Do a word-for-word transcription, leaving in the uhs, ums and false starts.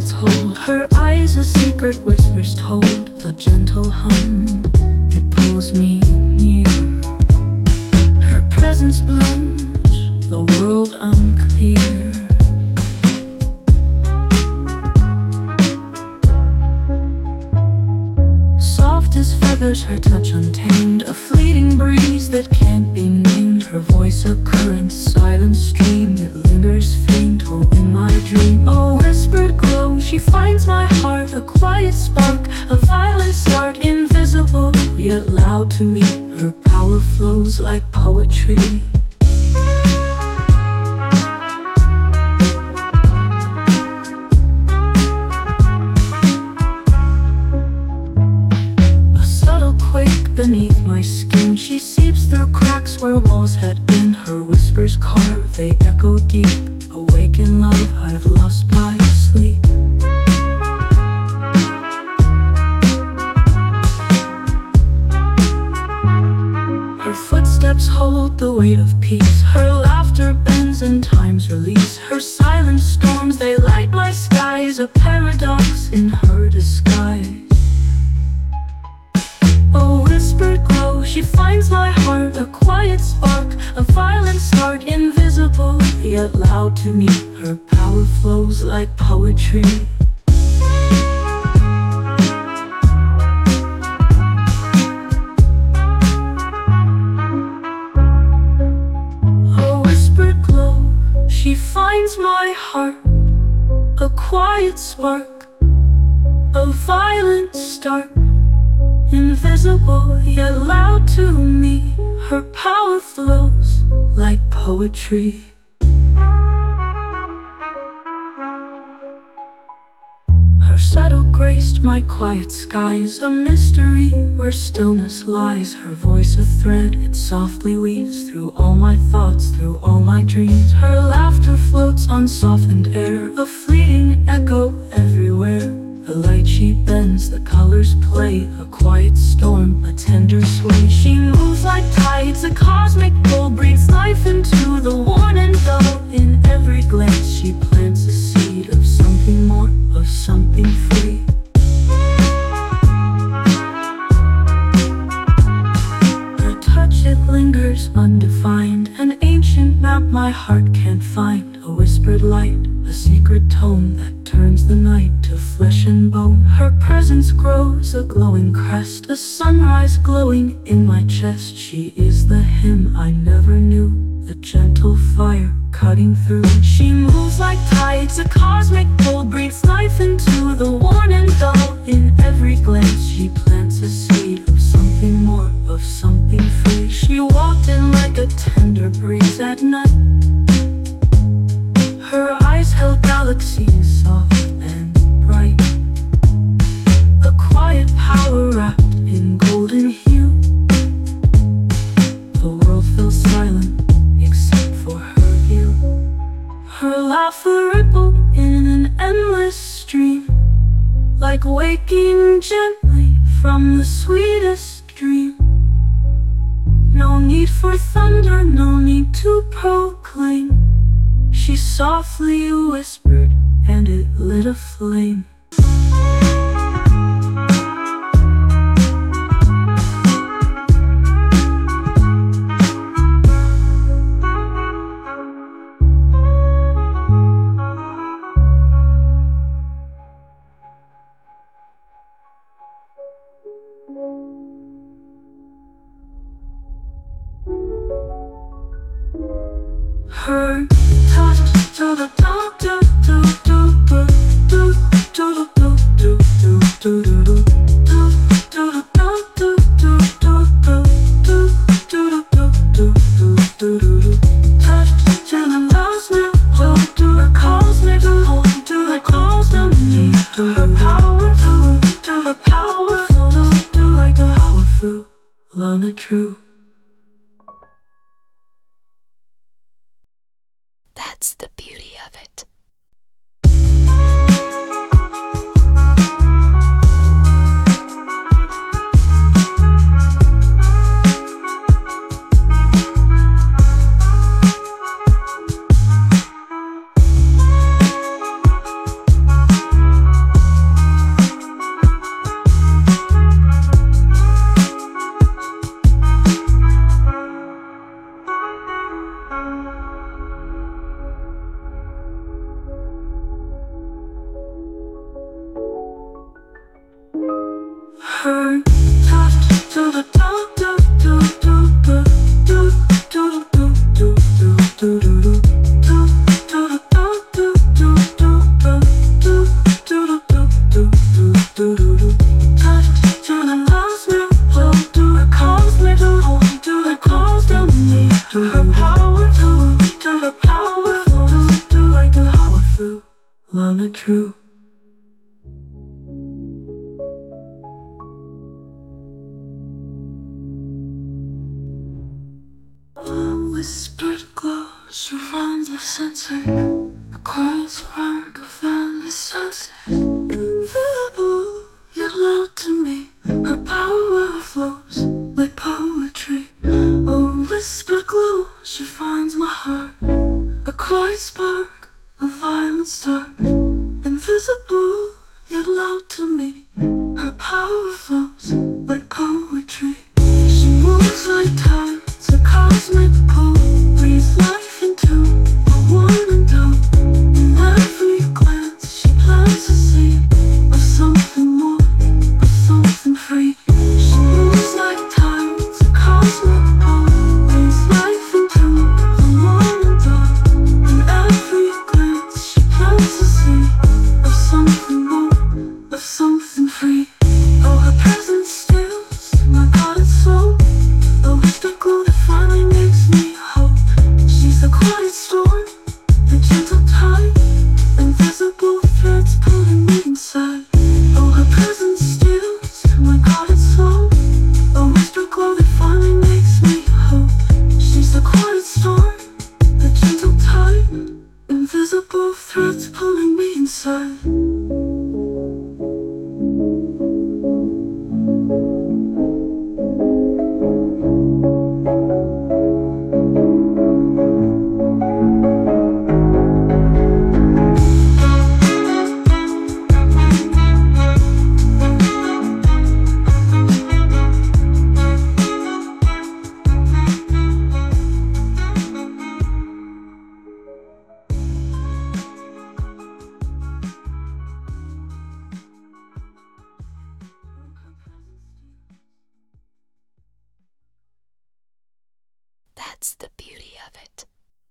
its hold. Her eyes a secret whispers told, a gentle hum, it pulls me near. Her presence blooms, the world unclear. Soft as feathers, her touch untamed, a fleeting breeze that can't be named. Her voice a current, silent stream, it lingers faint, oh in my dream. A whispered glow, she finds my heart, a quiet spark, a violent start, invisible yet loud to me. Her power flows like poetry. Beneath my skin, she seeps through cracks where walls had been. Her whispers carve, they echo deep. Awake in love, I've lost my sleep. Her footsteps hold the weight of peace. Her laughter bends and time's release. Her silent storms, they light my skies. A paradox in her disguise. A whispered glow, she finds my heart, a quiet spark, a violent start, invisible yet loud to me. Her power flows like poetry. A whispered glow, she finds my heart, a quiet spark, a violent start, invisible yet loud to me. Her power flows like poetry. Her shadow graced my quiet skies, a mystery where stillness lies. Her voice a thread, it softly weaves through all my thoughts, through all my dreams. Her laughter floats on softened air, a fleeting echo everywhere. The light she bends, the colors play, a quiet storm, a tender sway. She moves like tides, a cosmic pull, breathes life into the worn and dull. In every glance she plants a seed of something more, of something free. Her touch, it lingers undefined, an ancient map my heart can't find. A whispered light, a secret tone that turns the night to flesh and bone. Her presence grows, a glowing crest, a sunrise glowing in my chest. She is the hymn I never knew, the gentle fire cutting through. She moves like tides, a cosmic pull, breathes life into the worn and dull. In every glance she plants a seed of something more, of something free. She walked in like a tender breeze at night. Her eyes held galaxies soft and bright, a quiet power wrapped in golden hue. The world feels silent except for her view. Her laugh a ripple in an endless stream, like waking gently from the sweetest dream. No need for thunder, no need to proclaim. She softly whispered, and it lit a flame. Her touch, do do do do do do do do do do do do do do. Lana True. That's the beauty of it. her touch to the top, do do do do do do do do do do do do. Her power to, to her power flows, do like a power through, Lana True. A whispered glow surrounds the sunset, a quiet spark of endless sunset. Invisible, yet loud to me, her power flows like poetry. A whispered glow, she finds my heart, a quiet spark, a violent start. Invisible, yet loud to me, her power flows like poetry. She moves like tides, a cosmic pull, breathes life into a warm and dull. In every glance, she plants a seed of something more, of something free. She moves like tides, a cosmic pull, breathes life into a warm and dull. In every glance, she plants a seed of something more, of something free. Oh, her presence stills my guarded soul, a whispered glow that finally makes me hope. She's a quiet storm, a gentle tide, invisible threads pulling me inside. Oh, her presence stills my guarded soul, a whispered glow that finally makes me hope. She's a quiet storm, a gentle tide, invisible threads pulling me inside. That's the beauty of it.